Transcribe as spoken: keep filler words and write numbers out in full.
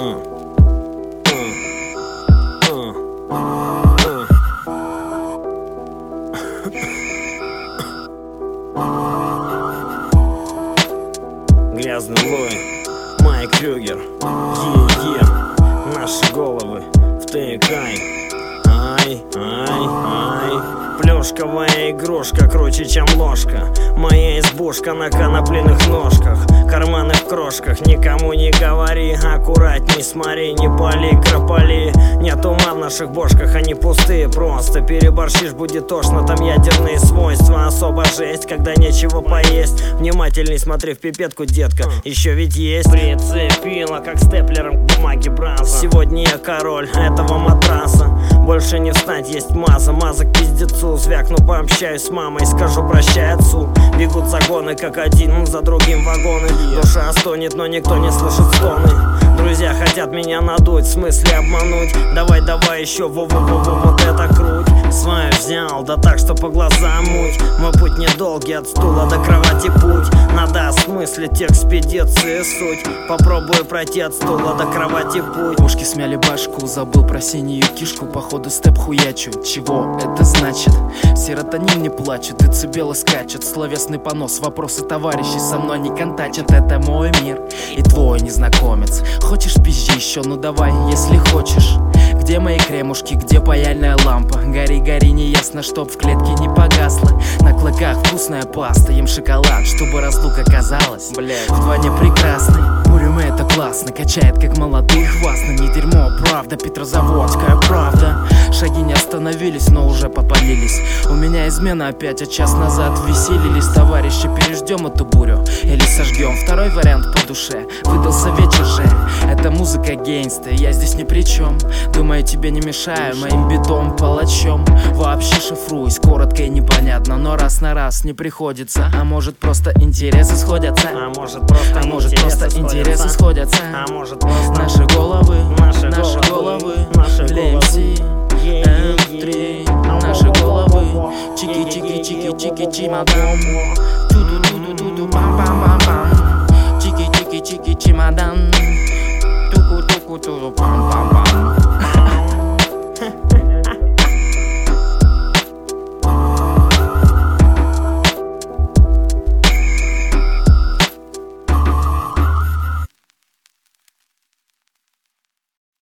Грязный Лой, Майк Крюгер, е-е, наши головы втыкай. Ай, ай, ай. Плюшковая игрушка круче, чем ложка. Моя избушка на конопляных ножках, карманы в крошках. Никому не говори, аккуратней смотри, не пали, кропали. Нет ума в наших бошках, они пустые просто. Переборщишь, будет тошно, там ядерные свойства. Особо жесть, когда нечего поесть. Внимательней смотри в пипетку, детка, еще ведь есть. Прицепила, как степлером к бумаге браза. Сегодня я король этого матраса. Больше не встать, есть маза, маза к пиздецу. Звякну, пообщаюсь с мамой, скажу прощай отцу. Бегут загоны, как один за другим вагоны. Душа стонет, но никто не слышит стоны. Друзья хотят меня надуть, в смысле обмануть. Давай, давай еще, во-во-во-во, вот это круть. Свою взял, да так, что по глазам муть. Мой путь недолгий, от стула до кровати путь. Надо осмыслить экспедиции суть. Попробую пройти от стула до кровати путь. Ушки смяли башку, забыл про синюю кишку. Походу степ хуячу, чего это значит? Серотонин не плачет, децибелы скачет. Словесный понос, вопросы товарищей со мной не контачат. Это мой мир и твой незнакомец. Хочешь пизжи еще, ну давай, если хочешь. Где мои кремушки, где паяльная лампа? Гори, гори, не ясно, чтоб в клетке не погасла. На клыках вкусная паста, ем шоколад, чтобы разлука казалась, блядь, вдвойне прекрасной. Бурюмы это классно, качает как молодых хвастно. Не дерьмо, правда, петрозаводская правда. Шаги не остановились, но уже попалились. У меня измена опять, а час назад веселились. Товарищи, переждем эту бурю или сожгем? Второй вариант по душе, выдался вечер же. Это музыка гейнста, я здесь ни при чем. Думаю, тебе не мешаю моим битом палачом. Вообще шифруюсь, коротко и непонятно, но раз на раз не приходится. А может просто интересы сходятся? А может просто, а может просто интересы сходятся? А может просто наши головы, наши, наши головы, головы, наши эм си, головы, эм три, наши головы, чики-чики-чики-чики, чемодан, ту-ду-ду-ду-ду, пам-пам-пам-пам, чики-чики-чики, чемодан, туку-туку-туку, пам-пам-пам.